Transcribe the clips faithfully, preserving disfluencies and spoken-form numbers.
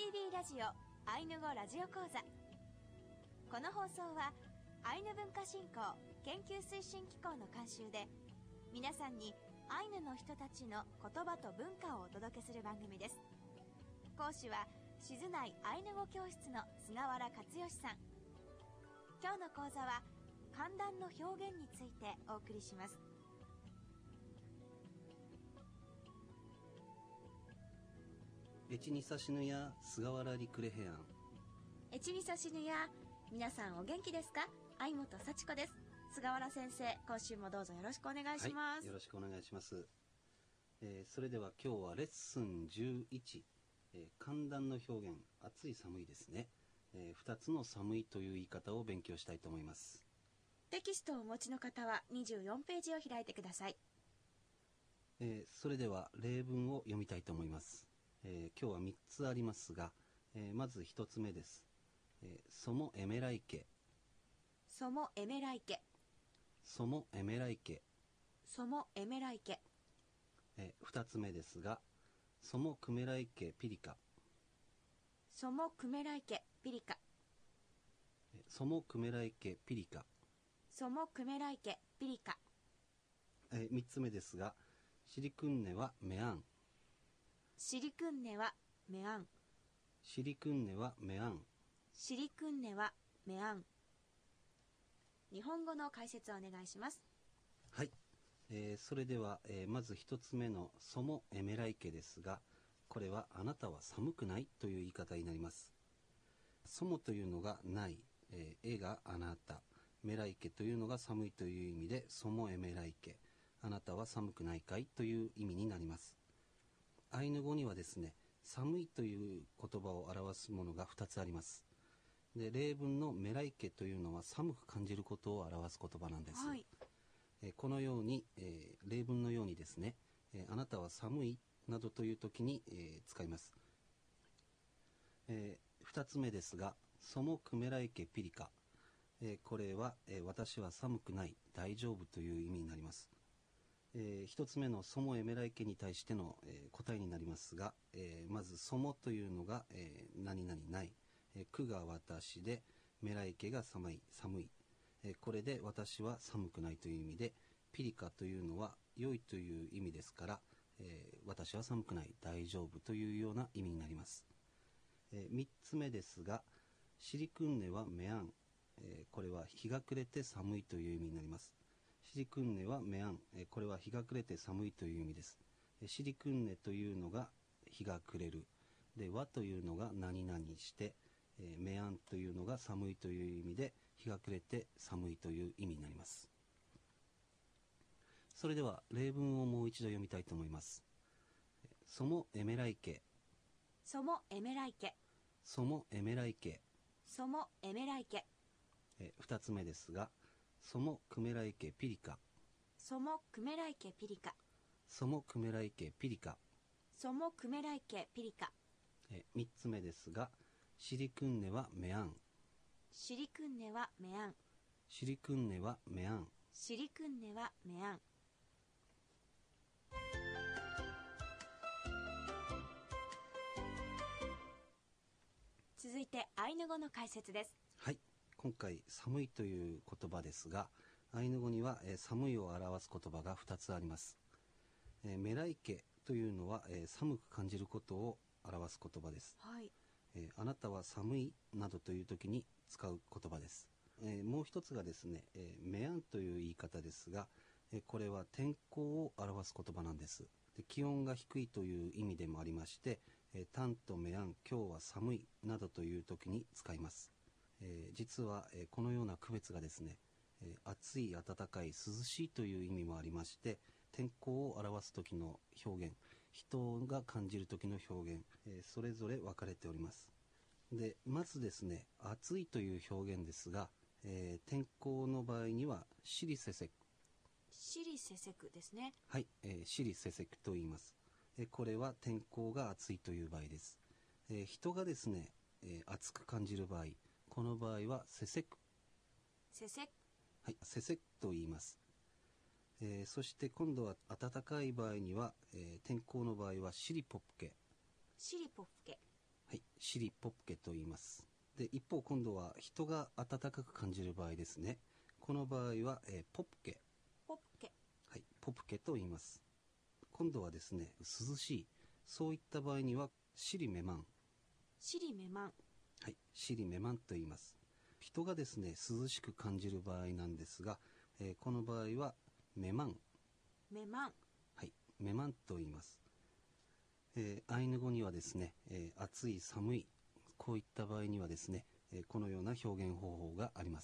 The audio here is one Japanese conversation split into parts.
ティービー ラジオアイヌ語ラジオ講座。この放送はアイヌ文化振興研究推進機構の監修で、皆さんにアイヌの人たちの言葉と文化をお届けする番組です。講師は静内アイヌ語教室の菅原克義さん。今日の講座は寒暖の表現についてお送りします。 エチニサシヌヤ菅原リクレヘアン。 エチニサシヌヤ、皆さんお元気ですか？相本幸子です。菅原先生、今週もどうぞよろしくお願いします。 はい、よろしくお願いします。えー、それでは今日はレッスンじゅういち、えー、寒暖の表現、暑い寒いですね、えー、ふたつの寒いという言い方を勉強したいと思います。 テキストをお持ちの方はにじゅうよんページを開いてください。 えー、それでは例文を読みたいと思います。えー、今日はみっつありますが、えー、まずひとつめです。えー、ソモエメライケ。 ソモエメライケ。 ソモエメライケ。 ソモエメライケ。 えー、ふたつめですが、ソモクメライケピリカ。 ソモクメライケピリカ。 えー、ソモクメライケピリカ。 ソモクメライケピリカ。 えー、みっつめですが、シリクンネはメアン。 シリクンネはメアン。 シリクンネはメアン。 シリクンネはメアン。日本語の解説をお願いします。 はい、えー、それでは、えー、まず一つ目のソモエメライケですが、これはあなたは寒くないという言い方になります。ソモというのがない、えー、エがあなた、メライケというのが寒いという意味で、ソモエメライケ、あなたは寒くないかいという意味になります。アイヌ語にはですね、寒いという言葉を表すものがふたつあります。で、例文のメライケというのは寒く感じることを表す言葉なんです。はい、えー、このように、えー、例文のようにですね、えー、あなたは寒いなどという時に、えー、使います。えー、ふたつめですが、ソモクメライケピリカ、えー、これは、えー、私は寒くない、大丈夫という意味になります。えー、一つ目のソモエメライケに対しての、えー、答えになりますが、えー、まずソモというのが、えー、何々ない、えー、クが私でメライケが寒い、寒い、えー、これで私は寒くないという意味で、ピリカというのは良いという意味ですから、えー、私は寒くない、大丈夫というような意味になります。えー、三つ目ですが、シリクンネはメアン、えー、これは日が暮れて寒いという意味になります。シリクンネはメアン、これは日が暮れて寒いという意味です。シリクンネというのが日が暮れる。で、和というのが何々して、メアンというのが寒いという意味で、日が暮れて寒いという意味になります。それでは例文をもう一度読みたいと思います。ソモエメライケ。 ソモエメライケ。 ソモエメライケ。 ソモエメライケ。 え、二つ目ですが、ソモクメライケピリカ。 ソモクメライケピリカ。 ソモクメライケピリカ。 ソモクメライケピリカ。 え、三つ目ですが、シリクンネはメアン。 シリクンネはメアン。 シリクンネはメアン。 シリクンネはメアン。続いてアイヌ語の解説です。 はい、今回寒いという言葉ですが、アイヌ語には、えー、寒いを表す言葉がふたつあります。えー、メライケというのは、えー、寒く感じることを表す言葉です。 はい、 えー、あなたは寒いなどという時に使う言葉です。えー、もう一つがですね、えー、メアンという言い方ですが、えー、これは天候を表す言葉なんです。で、気温が低いという意味でもありまして、えー、タンとメアン、今日は寒いなどという時に使います。えー、実は、えー、このような区別がですね、えー、暑い、暖かい、涼しいという意味もありまして、天候を表す時の表現、人が感じる時の表現、えー、それぞれ分かれております。で、まずですね、暑いという表現ですが、えー、天候の場合にはシリセセク。 シリセセクですね。 はい、えー、シリセセクと言います。えー、これは天候が暑いという場合です。えー、人がですね、えー、暑く感じる場合、この場合はセセク。 セセク。 はい、セセクと言います。えー、そして今度は暖かい場合には、えー、天候の場合はシリポプケ。 シリポプケ。 はい、シリポプケと言います。で、一方今度は人が暖かく感じる場合ですね。この場合は、えー、ポプケ。 ポプケ。 はい、ポプケと言います。今度はですね、涼しい。そういった場合には、シリメマン。 シリメマン。 はい、シリメマンと言います。人がですね、涼しく感じる場合なんですが、えー、この場合は、メマン。 メマン。 はい、メマンと言います。えー、アイヌ語にはですね、えー、暑い、寒い、こういった場合にはですね、えー、このような表現方法があります。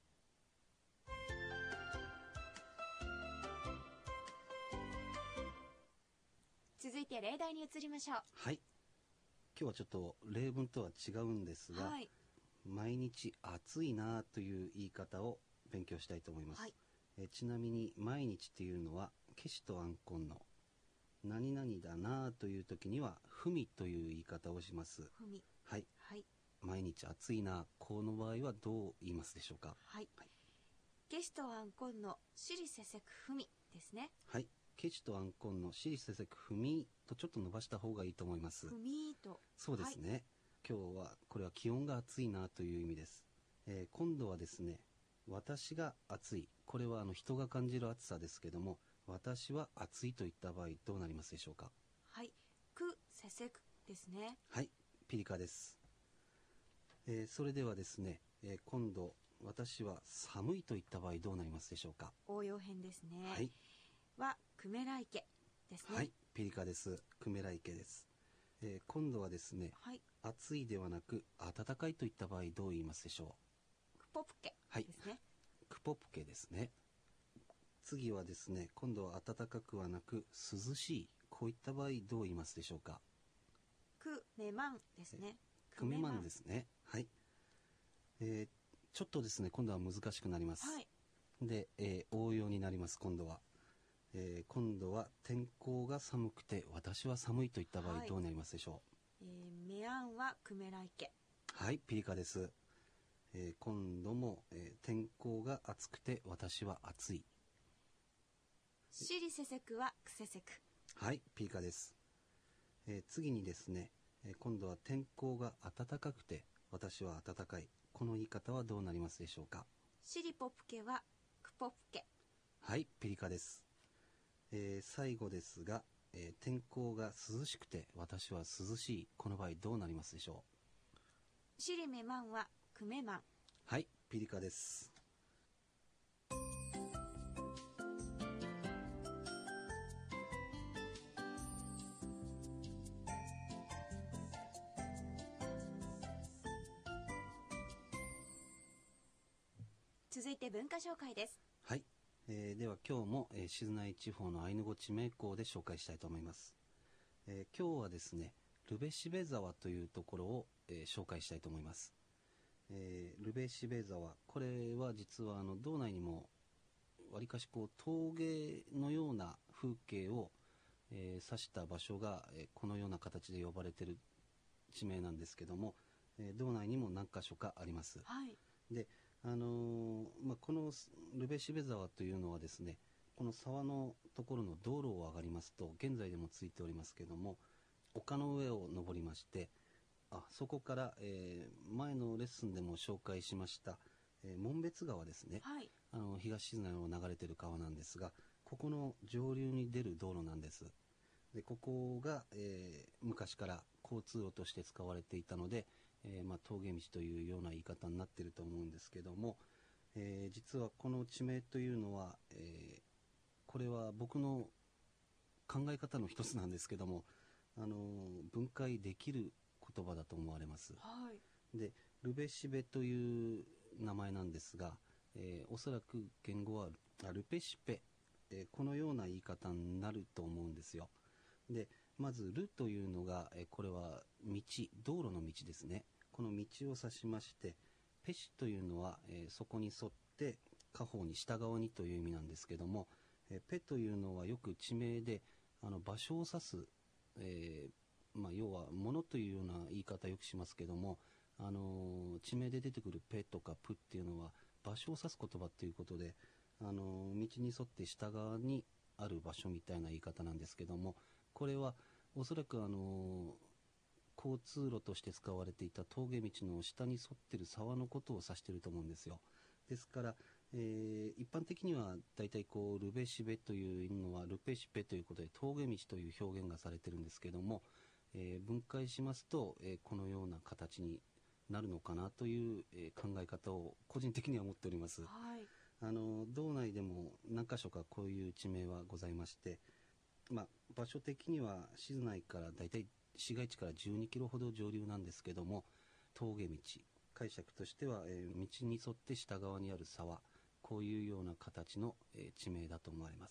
続いて例題に移りましょう。 はい。今日はちょっと例文とは違うんですが、 はい。 毎日暑いなという言い方を勉強したいと思います。 はい。 えー、ちなみに毎日っていうのは、ケシとアンコンの何々だなという時には、ふみという言い方をします。 ふみ。 はい。 はい。 毎日暑いな、この場合はどう言いますでしょうか。 はい。 はい、 ケシとアンコンのシリセセクフミですね。 はい。ケチとアンコンのシリセセクフミとちょっと伸ばした方がいいと思います。 フミと。 そうですね。はい、今日は、これは気温が暑いなという意味です。えー、今度はですね、私が暑い。これはあの人が感じる暑さですけども、私は暑いといった場合どうなりますでしょうか。 はい。クセセクですね。 はい。ピリカです。えー、それではですね、えー、今度、私は寒いといった場合どうなりますでしょうか。 応用編ですね。 はい。 は、クメライケですね。 はい。ピリカです。クメライケです。えー、今度はですね、 はい、 暑いではなく暖かいといった場合どう言いますでしょう。 クポプケですね。はい、 クポプケですね。次はですね、今度は暖かくはなく涼しい、こういった場合どう言いますでしょうか。 クメマンですね。 クメマンですね。はい。えー、ちょっとですね、今度は難しくなります。 はい、 で、えー、応用になります。今度は、えー、今度は天候が寒くて私は寒いといった場合どうなりますでしょう。 はい、えー、メアンはクメライケ。 はい、ピリカです。えー、今度も、えー、天候が暑くて私は暑い。 シリセセクはクセセク。 はい、ピリカです。えー、次にですね、えー、今度は天候が暖かくて私は暖かい。この言い方はどうなりますでしょうか。 シリポプケはクポプケ。 はい、ピリカです。えー、最後ですが、えー、天候が涼しくて私は涼しい。この場合どうなりますでしょう。シリメマンはクメマン。 はい、ピリカです。 続いて文化紹介です。 はい、えー、では今日も、えー、静内地方のアイヌ語地名校で紹介したいと思います。えー、今日はですね、ルベシベ沢というところを、えー、紹介したいと思います。えー、ルベシベ沢、これは実はあの道内にもわりかしこう峠のような風景を、えー、指した場所が、えー、このような形で呼ばれている地名なんですけども、えー、道内にも何か所かあります。 はい、 であのーまあ、このルベシベ沢というのはですね、この沢のところの道路を上がりますと、現在でもついておりますけども、丘の上を登りまして、あそこから、えー、前のレッスンでも紹介しました、えー、門別川ですね、 はい、 あの東静内を流れている川なんですが、ここの上流に出る道路なんです。でここが、えー、昔から交通路として使われていたので、えーまあ、峠道というような言い方になっていると思うんですけども、えー、実はこの地名というのは、えー、これは僕の考え方の一つなんですけども、あのー、分解できる言葉だと思われます。 はい、 でルベシベという名前なんですが、えー、おそらく言語はルペシペ、えー、このような言い方になると思うんですよ。でまずルというのが、えー、これは道、道路の道ですね。この道を指しまして、ペシというのは、えー、そこに沿って下方に下側にという意味なんですけども、えー、ペというのはよく地名であの場所を指す、えーまあ、要は物というような言い方をよくしますけども、あのー、地名で出てくるペとかプっていうのは場所を指す言葉ということで、あのー、道に沿って下側にある場所みたいな言い方なんですけども、これはおそらくあのー、 交通路として使われていた峠道の下に沿ってる沢のことを指していると思うんですよ。ですから、えー一般的には大体こうルベシベというのはルペシペということで峠道という表現がされてるんですけども、えー分解しますと、えーこのような形になるのかなという、えー考え方を個人的には持っております。 はい。 あの道内でも何箇所かこういう地名はございまして、まあ、場所的には静内からだいたい市街地からじゅうにキロほど上流なんですけども、峠道解釈としては、えー道に沿って下側にある沢、こういうような形の、えー地名だと思われます。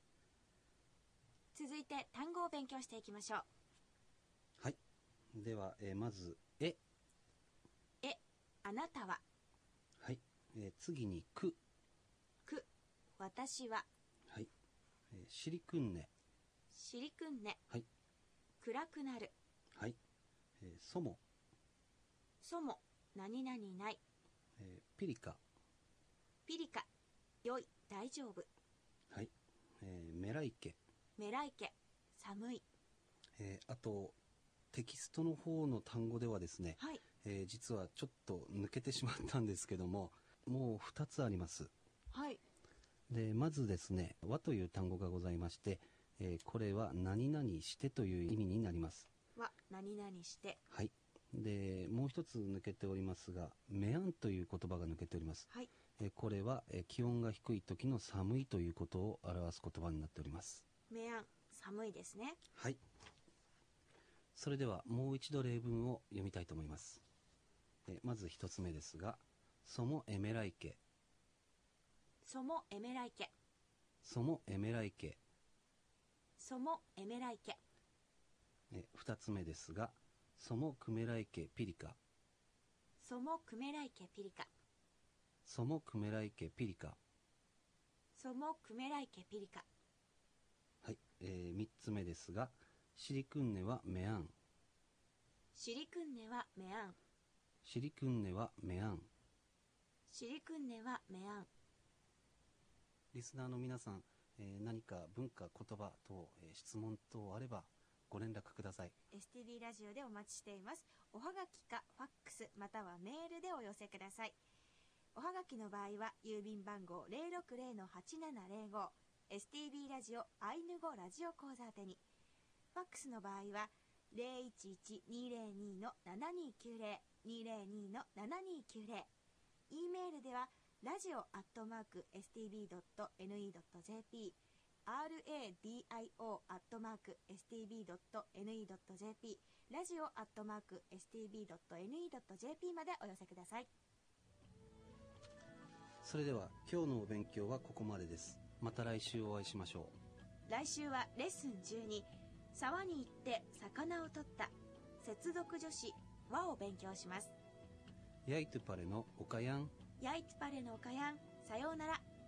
続いて単語を勉強していきましょう。 はい。では、えーまずえ、 え、あなたは。 はい。えー次にく、 く、私は。 はい。えーしりくんね、 しりくんね。 はい。 暗くなる。 はい。えーそも、 そも、何々ない。 えーピリカ、 ピリカ、よい、大丈夫。 はい。えーめらいけ、 めらいけ、寒い。 えーあとテキストの方の単語ではですね、 はい。 えー実はちょっと抜けてしまったんですけども、もうふたつあります。 はい。 でまずですね、和という単語がございまして、えーこれは何々してという意味になります。 は、何々して。 はい。でもう一つ抜けておりますが、めあんという言葉が抜けております。 はい。 えーこれは、えー気温が低い時の寒いということを表す言葉になっております。 めあん、寒いですね。 はい。それではもう一度例文を読みたいと思います。えーまず一つ目ですが、そもえめらいけ、 そもえめらいけ。 そもえめらいけ。 そもえめらいけ。 え二つ目ですが、そもくめらいけピリカ、 そもくめらいけピリカ。 そもくめらいけピリカ。 そもくめらいけピリカ。 はい。えー三つ目ですが、しりくんねはめあん、 しりくんねはめあん。 しりくんねはめあん。 しりくんねはめあん。 リスナーの皆さん、えー何か文化言葉等、えー質問等あればご連絡ください。 エスティービー ラジオでお待ちしています。おはがきかファックスまたはメールでお寄せください。おはがきの場合は郵便番号 ゼロろくゼロのはちななゼロご エスティービー ラジオアイヌ語ラジオ講座宛てに。ファックスの場合は ゼロいちいちにゼロにのななにきゅうゼロ にゼロにのななにきゅうゼロ。 E メールではラジオアットマーク エスティービー ドット エヌイー ドット ジェーピー ラディオアットマーク エスティービー ドット エヌイー ドット ジェーピー ラジオアットマーク エスティービー ドット エヌイー ドット ジェーピー までお寄せください。 それでは今日のお勉強はここまでです。また来週お会いしましょう。 来週はレッスンじゅうに、沢に行って魚を取った接続助詞和を勉強します。 ヤイトゥパレのおかやん。 ヤイトゥパレのおかやん、さようなら。